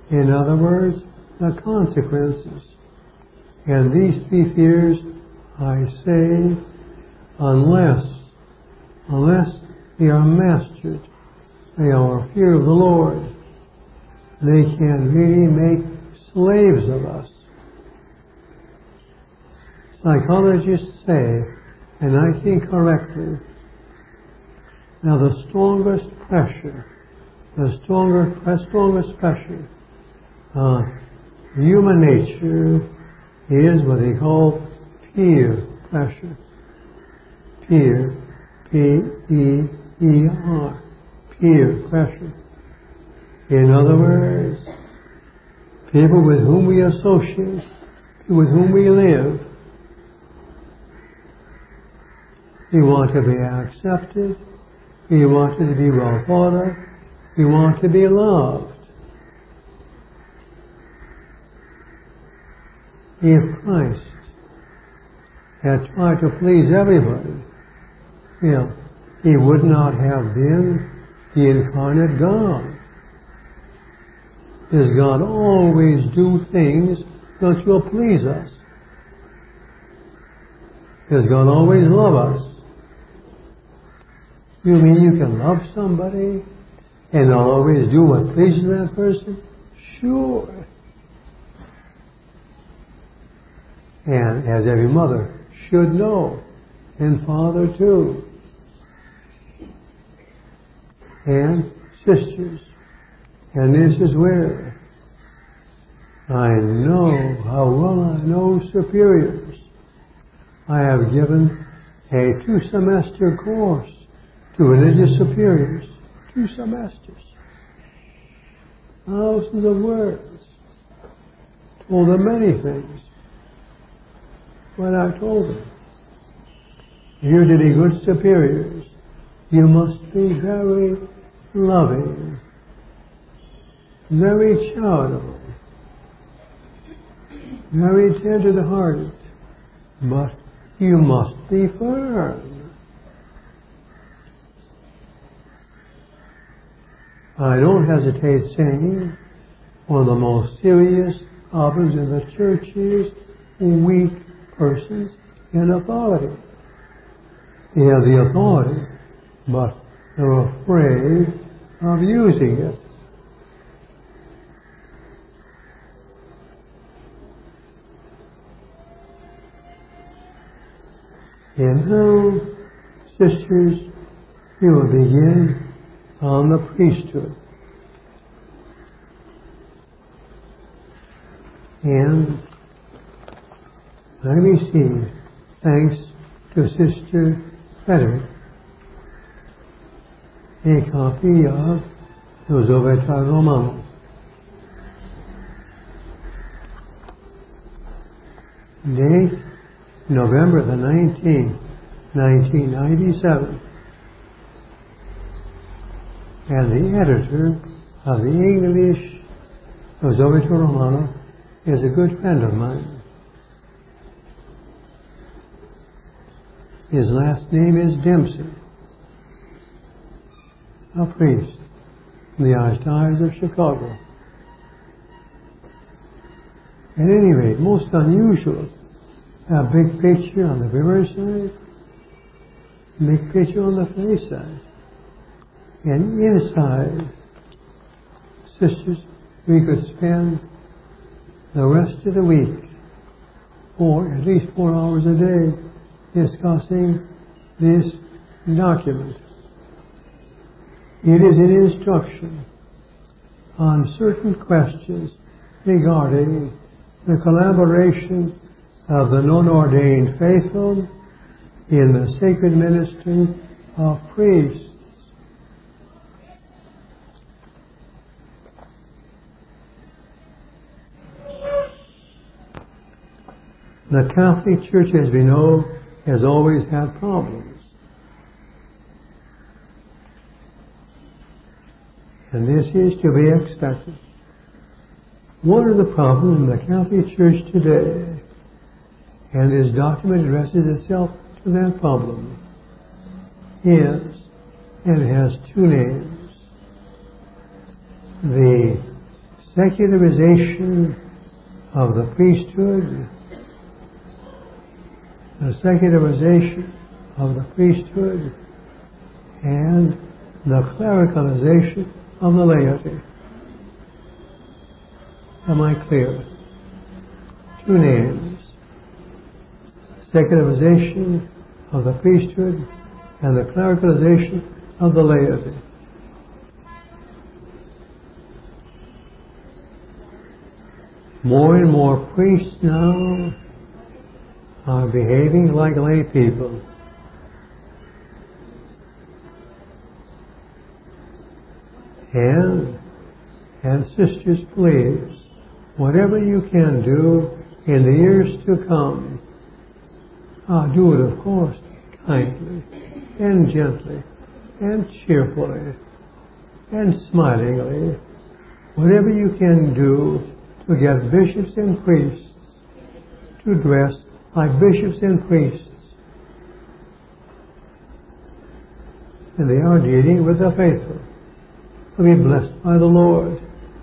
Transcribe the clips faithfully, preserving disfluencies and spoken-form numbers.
In other words, the consequences. And these three fears, I say, unless, unless they are mastered, they are fear of the Lord, they can really make slaves of us. Psychologists say, and I think correctly, now the strongest pressure, the stronger, the strongest pressure on uh, human nature is what they call peer pressure. Peer, P E E R, peer pressure. In other words, people with whom we associate, with whom we live, we want to be accepted, we want to be well thought of, we want to be loved. If Christ had tried to please everybody, you know, he would not have been the incarnate God. Does God always do things that will please us? Does God always love us? You mean you can love somebody and not always do what pleases that person? Sure. And as every mother should know, and father too, and sisters. And this is where I know how well I know superiors. I have given a two-semester course to religious superiors. Two semesters. Thousands of words. Told them many things. What I told them. If you're to be good superiors, you must be very loving, very charitable, very tender-hearted, but you must be firm. I don't hesitate saying one of the most serious problems in the church is weak persons in authority. They have the authority, but they're afraid of using it. And now, sisters, we will begin on the priesthood. And I received, thanks to Sister Frederick, a copy of Los Oveta Romano. Date, November the nineteenth, nineteen ninety-seven. And the editor of the English Los Oveta Romano is a good friend of mine. His last name is Dempsey, a priest in the Archdiocese of Chicago. At any rate, most unusual, a big picture on the reverse side, big picture on the face side. And inside, sisters, we could spend the rest of the week, or at least four hours a day, discussing this document. It is an instruction on certain questions regarding the collaboration of the non-ordained faithful in the sacred ministry of priests. The Catholic Church, as we know, has always had problems. And this is to be expected. One of the problems in the Catholic Church today, and this document addresses itself to that problem, is, and it has two names, the secularization of the priesthood, the secularization of the priesthood, and the clericalization of the laity. Am I clear? Two names: secularization of the priesthood and the clericalization of the laity. More and more priests now are behaving like lay people. And, and sisters, please, whatever you can do in the years to come, ah, do it, of course, kindly and gently and cheerfully and smilingly. Whatever you can do to get bishops and priests to dress like bishops and priests. And they are dealing with the faithful to be blessed by the Lord.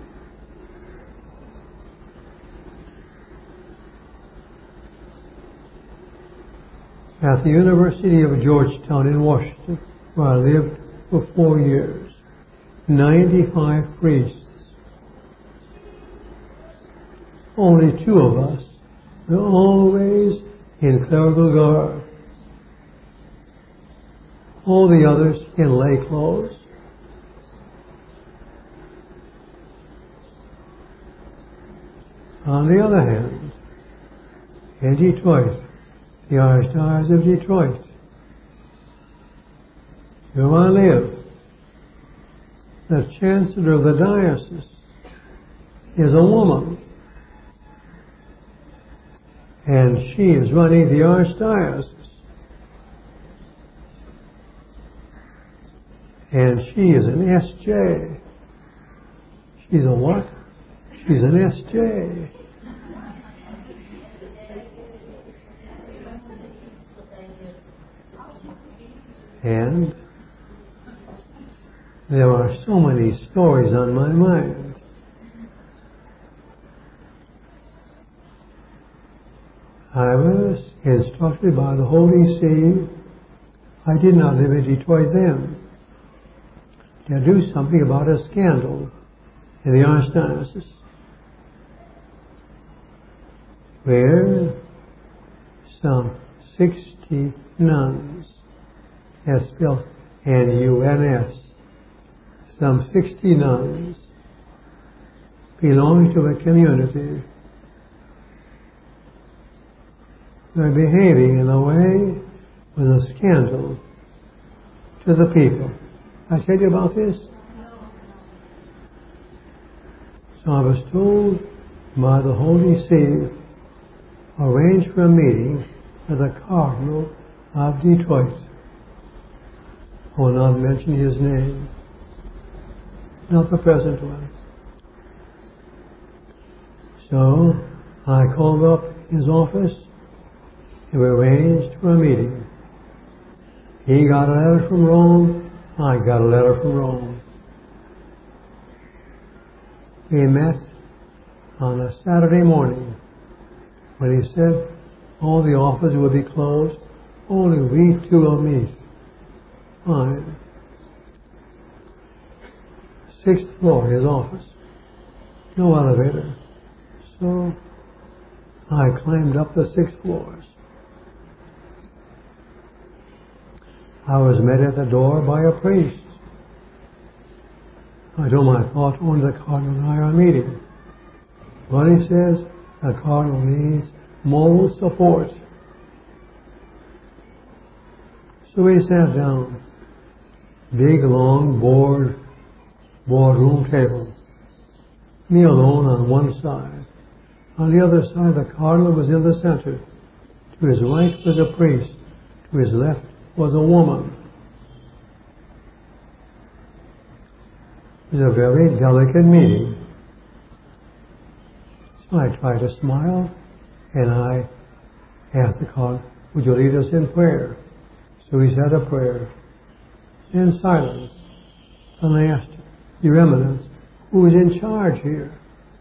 At the University of Georgetown in Washington, where I lived for four years, ninety-five priests. Only two of us were always in clerical garb. All the others in lay clothes. On the other hand, in Detroit, the Archdiocese of Detroit, where I live, the Chancellor of the Diocese is a woman. And she is running the Archdiocese. And she is an S J. She's a what? She's an S J. And there are so many stories on my mind. I was instructed by the Holy See. I did not live in Detroit then. To do something about a scandal in the Archdiocese, where some sixty nuns, as spelled N U N S, some sixty nuns belonging to the community were behaving in a way was a scandal to the people. I tell you about this? So I was told by the Holy See, arrange for a meeting with the Cardinal of Detroit. I will not mention his name, not the present one. So I called up his office and we arranged for a meeting. He got a letter from Rome, I got a letter from Rome. We met on a Saturday morning when he said all the offices would be closed, only we two will meet. Fine. Sixth floor, his office. No elevator. So I climbed up the six floors. I was met at the door by a priest. I told him I thought only the Cardinal and I are meeting. But he says the Cardinal needs moral support. So we sat down. Big, long, board, boardroom table. Me alone on one side. On the other side, the Cardinal was in the center. To his right was a priest. To his left was a woman. It was a very delicate meeting. So I tried to smile, and I asked the Cardinal, would you lead us in prayer? So he said a prayer. In silence. And I asked, Your Eminence, who is in charge here?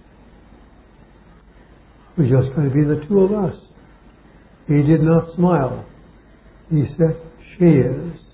was just going to be the two of us. He did not smile. He said, she is.